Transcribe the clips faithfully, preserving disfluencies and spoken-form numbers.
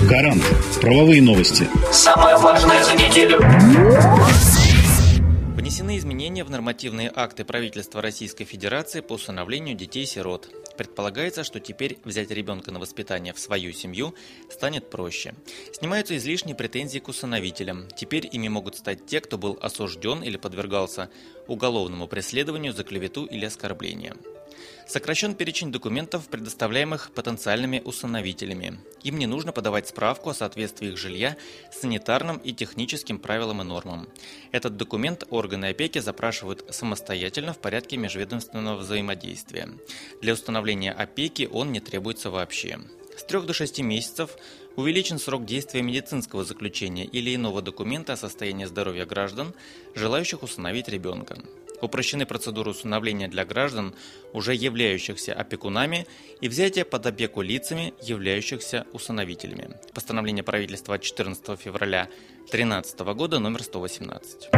Гарант. Правовые новости. Самое важное за неделю. Внесены изменения в нормативные акты правительства Российской Федерации по усыновлению детей-сирот. Предполагается, что теперь взять ребенка на воспитание в свою семью станет проще. Снимаются излишние претензии к усыновителям. Теперь ими могут стать те, кто был осужден или подвергался уголовному преследованию за клевету или оскорбление. Сокращен перечень документов, предоставляемых потенциальными усыновителями. Им не нужно подавать справку о соответствии их жилья санитарным и техническим правилам и нормам. Этот документ органы опеки запрашивают самостоятельно в порядке межведомственного взаимодействия. Для установления опеки он не требуется вообще. С трех до шести месяцев увеличен срок действия медицинского заключения или иного документа о состоянии здоровья граждан, желающих усыновить ребенка. Упрощены процедуры усыновления для граждан, уже являющихся опекунами, и взятия под опеку лицами, являющихся усыновителями. Постановление правительства от четырнадцатого февраля две тысячи тринадцатого года номер сто восемнадцать.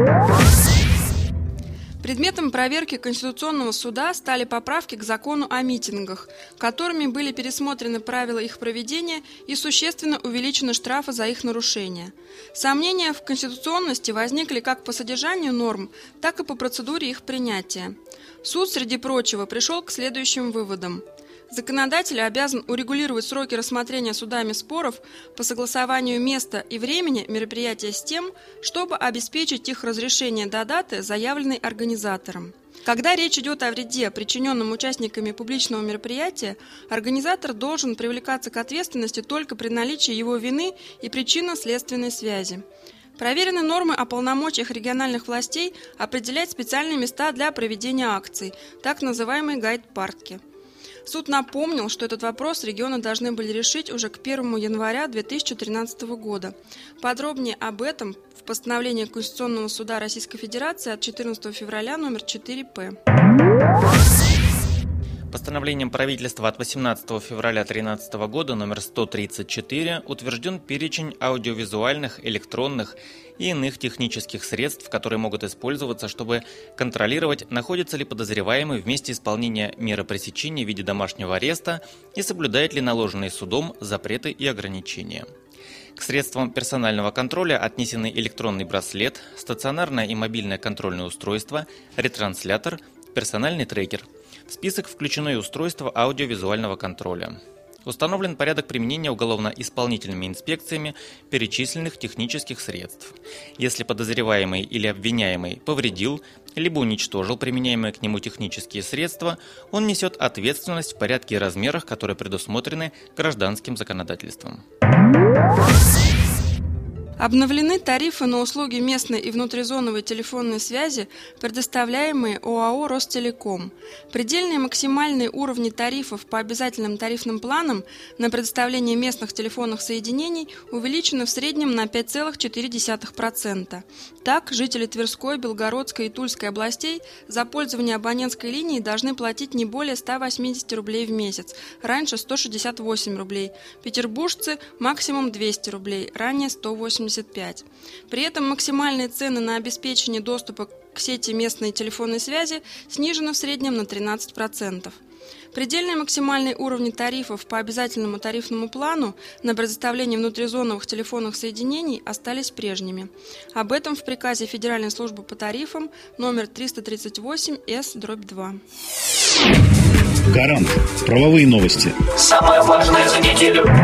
Предметом проверки Конституционного суда стали поправки к закону о митингах, которыми были пересмотрены правила их проведения и существенно увеличены штрафы за их нарушение. Сомнения в конституционности возникли как по содержанию норм, так и по процедуре их принятия. Суд, среди прочего, пришел к следующим выводам. Законодатель обязан урегулировать сроки рассмотрения судами споров по согласованию места и времени мероприятия с тем, чтобы обеспечить их разрешение до даты, заявленной организатором. Когда речь идет о вреде, причиненном участниками публичного мероприятия, организатор должен привлекаться к ответственности только при наличии его вины и причинно-следственной связи. Проверены нормы о полномочиях региональных властей определять специальные места для проведения акций, так называемые гайд-парки. Суд напомнил, что этот вопрос регионы должны были решить уже к первому января две тысячи тринадцатого года. Подробнее об этом в постановлении Конституционного суда Российской Федерации от четырнадцатого февраля номер четыре П. Постановлением правительства от восемнадцатого февраля две тысячи тринадцатого года номер сто тридцать четыре утвержден перечень аудиовизуальных, электронных и иных технических средств, которые могут использоваться, чтобы контролировать, находится ли подозреваемый в месте исполнения меры пресечения в виде домашнего ареста и соблюдает ли наложенные судом запреты и ограничения. К средствам персонального контроля отнесены электронный браслет, стационарное и мобильное контрольное устройство, ретранслятор, персональный трекер. В список включено и устройство аудиовизуального контроля. Установлен порядок применения уголовно-исполнительными инспекциями перечисленных технических средств. Если подозреваемый или обвиняемый повредил, либо уничтожил применяемые к нему технические средства, он несет ответственность в порядке и размерах, которые предусмотрены гражданским законодательством. Обновлены тарифы на услуги местной и внутризоновой телефонной связи, предоставляемые ОАО «Ростелеком». Предельные максимальные уровни тарифов по обязательным тарифным планам на предоставление местных телефонных соединений увеличены в среднем на пять целых четыре десятых процента. Так, жители Тверской, Белгородской и Тульской областей за пользование абонентской линией должны платить не более ста восьмидесяти рублей в месяц, раньше сто шестьдесят восемь рублей. Петербуржцы максимум двести рублей, ранее сто восемьдесят пять. При этом максимальные цены на обеспечение доступа к сети местной телефонной связи снижены в среднем на тринадцать процентов. Предельные максимальные уровни тарифов по обязательному тарифному плану на предоставление внутризоновых телефонных соединений остались прежними. Об этом в приказе Федеральной службы по тарифам номер триста тридцать восемь С дробь два. Гарант. Правовые новости. Самое важное за неделю.